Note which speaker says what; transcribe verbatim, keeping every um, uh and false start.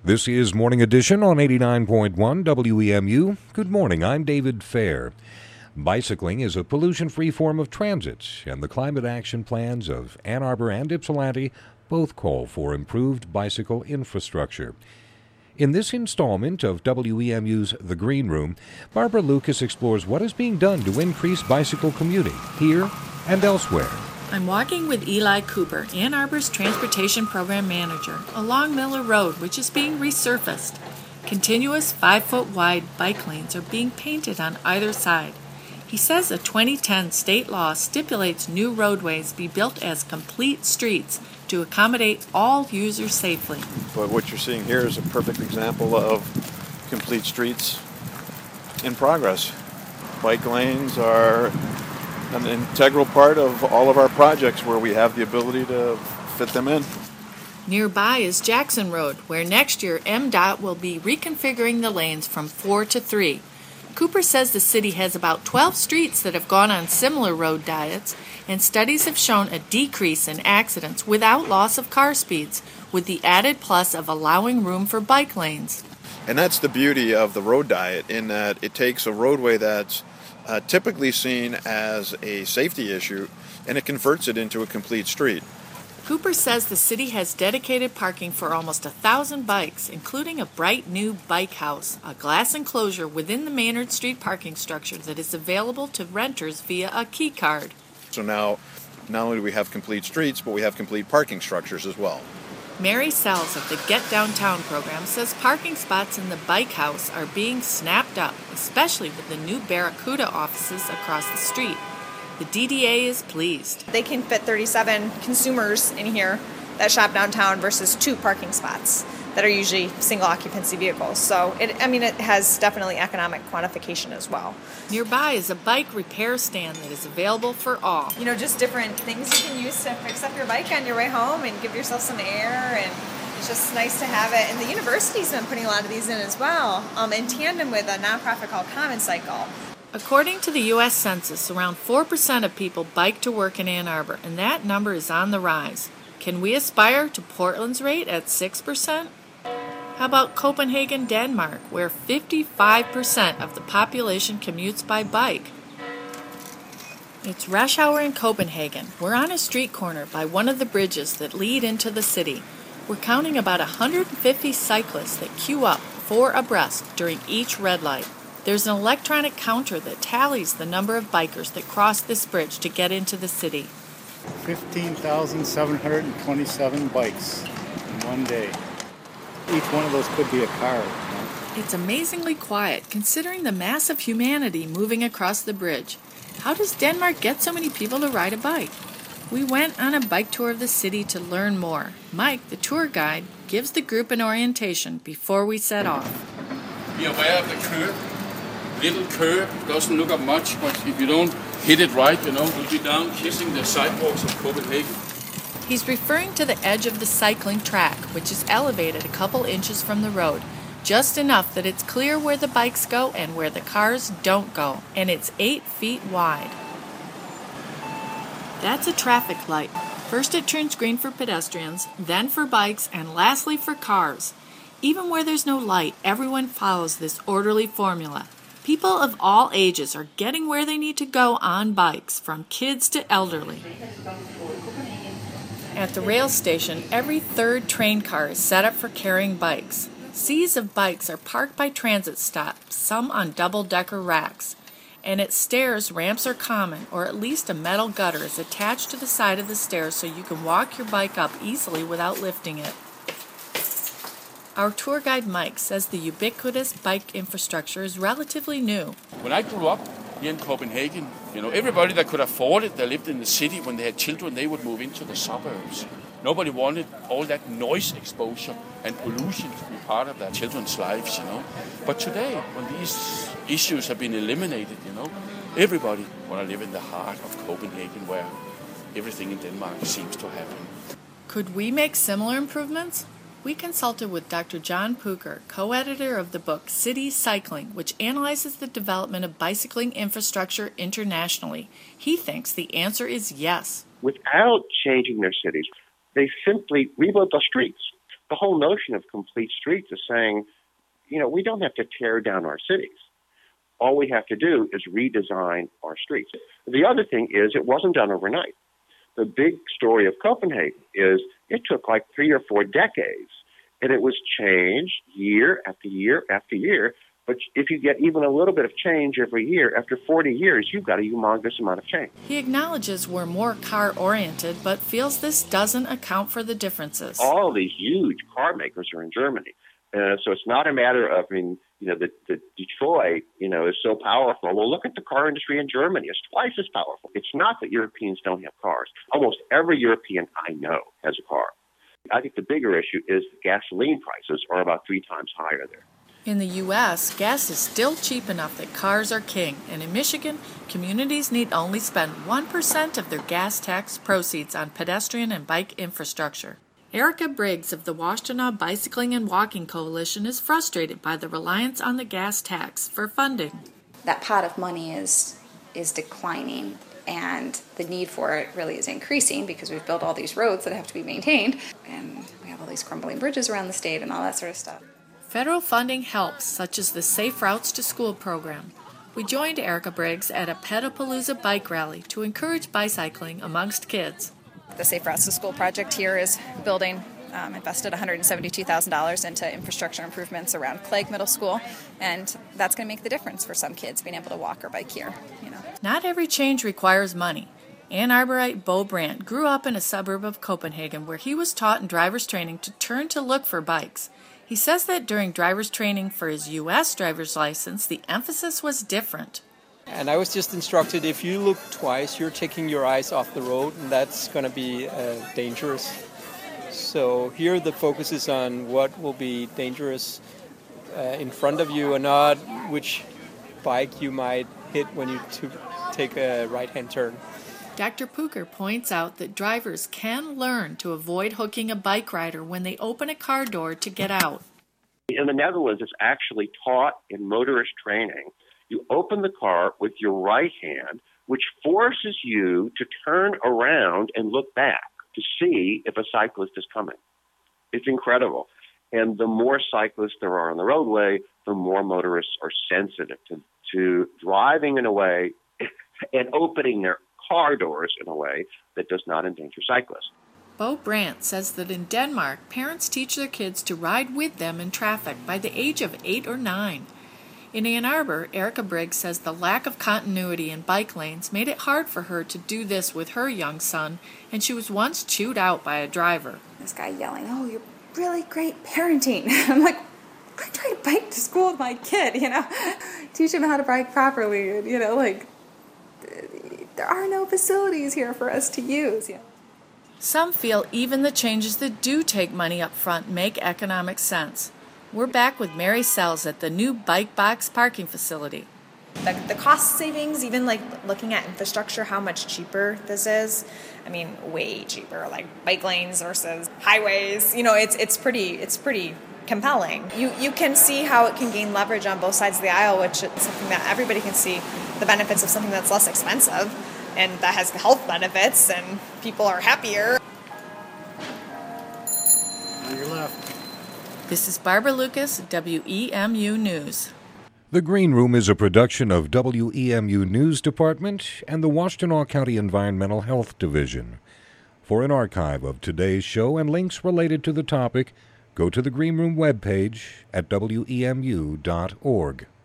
Speaker 1: This is Morning Edition on eighty-nine point one W E M U. Good morning, I'm David Fair. Bicycling is a pollution-free form of transit, and the climate action plans of Ann Arbor and Ypsilanti both call for improved bicycle infrastructure. In this installment of W E M U's The Green Room, Barbara Lucas explores what is being done to increase bicycle commuting here and elsewhere.
Speaker 2: I'm walking with Eli Cooper, Ann Arbor's Transportation Program Manager, along Miller Road, which is being resurfaced. Continuous five-foot-wide bike lanes are being painted on either side. He says a twenty ten state law stipulates new roadways be built as complete streets to accommodate all users safely.
Speaker 3: But what you're seeing here is a perfect example of complete streets in progress. Bike lanes are an integral part of all of our projects where we have the ability to fit them in.
Speaker 2: Nearby is Jackson Road, where next year M DOT will be reconfiguring the lanes from four to three. Cooper says the city has about twelve streets that have gone on similar road diets, and studies have shown a decrease in accidents without loss of car speeds, with the added plus of allowing room for bike lanes.
Speaker 3: And that's the beauty of the road diet, in that it takes a roadway that's uh, typically seen as a safety issue, and it converts it into a complete street.
Speaker 2: Cooper says the city has dedicated parking for almost a thousand bikes, including a bright new bike house, a glass enclosure within the Maynard Street parking structure that is available to renters via a key card.
Speaker 3: So now, not only do we have complete streets, but we have complete parking structures as well.
Speaker 2: Mary Sells of the Get Downtown program says parking spots in the bike house are being snapped up, especially with the new Barracuda offices across the street. The D D A is pleased.
Speaker 4: They can fit thirty-seven consumers in here that shop downtown versus two parking spots that are usually single occupancy vehicles. So, it, I mean, it has definitely economic quantification as well.
Speaker 2: Nearby is a bike repair stand that is available for all.
Speaker 4: You know, just different things you can use to fix up your bike on your way home and give yourself some air, and it's just nice to have it. And the university's been putting a lot of these in as well, um, in tandem with a nonprofit called Common Cycle.
Speaker 2: According to the U S Census, around four percent of people bike to work in Ann Arbor, and that number is on the rise. Can we aspire to Portland's rate at six percent? How about Copenhagen, Denmark, where fifty-five percent of the population commutes by bike? It's rush hour in Copenhagen. We're on a street corner by one of the bridges that lead into the city. We're counting about one hundred fifty cyclists that queue up four abreast during each red light. There's an electronic counter that tallies the number of bikers that cross this bridge to get into the city.
Speaker 5: fifteen thousand seven hundred twenty-seven bikes in one day. Each one of those could be a car.
Speaker 2: It's amazingly quiet, considering the mass of humanity moving across the bridge. How does Denmark get so many people to ride a bike? We went on a bike tour of the city to learn more. Mike, the tour guide, gives the group an orientation before we set off.
Speaker 6: Be aware of the curve. Little curve doesn't look up much, but if you don't hit it right, you know, you'll be down kissing the sidewalks of Copenhagen.
Speaker 2: He's referring to the edge of the cycling track, which is elevated a couple inches from the road, just enough that it's clear where the bikes go and where the cars don't go, and it's eight feet wide. That's a traffic light. First it turns green for pedestrians, then for bikes, and lastly for cars. Even where there's no light, everyone follows this orderly formula. People of all ages are getting where they need to go on bikes, from kids to elderly. At the rail station, every third train car is set up for carrying bikes. Seas of bikes are parked by transit stops, some on double-decker racks. And at stairs, ramps are common, or at least a metal gutter is attached to the side of the stairs so you can walk your bike up easily without lifting it. Our tour guide Mike says the ubiquitous bike infrastructure is relatively new.
Speaker 6: When I grew up here in Copenhagen, you know, everybody that could afford it, that lived in the city, when they had children, they would move into the suburbs. Nobody wanted all that noise exposure and pollution to be part of their children's lives, you know. But today, when these issues have been eliminated, you know, everybody want to live in the heart of Copenhagen, where everything in Denmark seems to happen.
Speaker 2: Could we make similar improvements? We consulted with Doctor John Pucher, co-editor of the book City Cycling, which analyzes the development of bicycling infrastructure internationally. He thinks the answer is yes.
Speaker 7: Without changing their cities, they simply rebuilt the streets. the whole notion of complete streets is saying, you know, we don't have to tear down our cities. All we have to do is redesign our streets. The other thing is it wasn't done overnight. The big story of Copenhagen is it took like three or four decades, and it was changed year after year after year. But if you get even a little bit of change every year, after forty years, you've got a humongous amount of change.
Speaker 2: He acknowledges we're more car-oriented, but feels this doesn't account for the differences.
Speaker 7: All these huge car makers are in Germany. Uh, so it's not a matter of, I mean, you know, the, the Detroit, you know, is so powerful. Well, look at the car industry in Germany. It's twice as powerful. It's not that Europeans don't have cars. Almost every European I know has a car. I think the bigger issue is the gasoline prices are about three times higher there.
Speaker 2: In the U S, gas is still cheap enough that cars are king, and in Michigan, communities need only spend one percent of their gas tax proceeds on pedestrian and bike infrastructure. Erica Briggs of the Washtenaw Bicycling and Walking Coalition is frustrated by the reliance on the gas tax for funding.
Speaker 8: That pot of money is is declining, and the need for it really is increasing because we've built all these roads that have to be maintained, and we have all these crumbling bridges around the state and all that sort of stuff.
Speaker 2: Federal funding helps, such as the Safe Routes to School program. We joined Erica Briggs at a Petapalooza bike rally to encourage bicycling amongst kids.
Speaker 9: The Safe Routes to School project here is building, um, invested one hundred seventy-two thousand dollars into infrastructure improvements around Clegg Middle School, and that's going to make the difference for some kids being able to walk or bike here. You know.
Speaker 2: Not every change requires money. Ann Arborite Bo Brandt grew up in a suburb of Copenhagen where he was taught in driver's training to turn to look for bikes. He says that during driver's training for his U S driver's license, the emphasis was different.
Speaker 10: And I was just instructed, if you look twice, you're taking your eyes off the road, and that's going to be uh, dangerous. So here the focus is on what will be dangerous uh, in front of you and not which bike you might hit when you to take a right-hand turn.
Speaker 2: Doctor Pooker points out that drivers can learn to avoid hooking a bike rider when they open a car door to get out.
Speaker 7: In the Netherlands, it's actually taught in motorist training. You open the car with your right hand, which forces you to turn around and look back to see if a cyclist is coming. It's incredible. And the more cyclists there are on the roadway, the more motorists are sensitive to, to driving in a way and opening their car doors in a way that does not endanger cyclists.
Speaker 2: Bo Brandt says that in Denmark, parents teach their kids to ride with them in traffic by the age of eight or nine. In Ann Arbor, Erica Briggs says the lack of continuity in bike lanes made it hard for her to do this with her young son, and she was once chewed out by a driver.
Speaker 8: This guy yelling, "Oh, you're really great parenting." I'm like, I try to bike to school with my kid, you know, teach him how to bike properly, and, you know, like, there are no facilities here for us to use. Yeah.
Speaker 2: Some feel even the changes that do take money up front make economic sense. We're back with Mary Sells at the new Bike Box parking facility.
Speaker 4: The, the cost savings, even like looking at infrastructure, how much cheaper this is. I mean, way cheaper, like bike lanes versus highways. You know, it's it's pretty it's pretty compelling. You you can see how it can gain leverage on both sides of the aisle, which is something that everybody can see the benefits of something that's less expensive and that has health benefits and people are happier.
Speaker 5: On your left.
Speaker 2: This is Barbara Lucas, W E M U News.
Speaker 1: The Green Room is a production of W E M U News Department and the Washtenaw County Environmental Health Division. For an archive of today's show and links related to the topic, go to the Green Room webpage at W E M U dot org.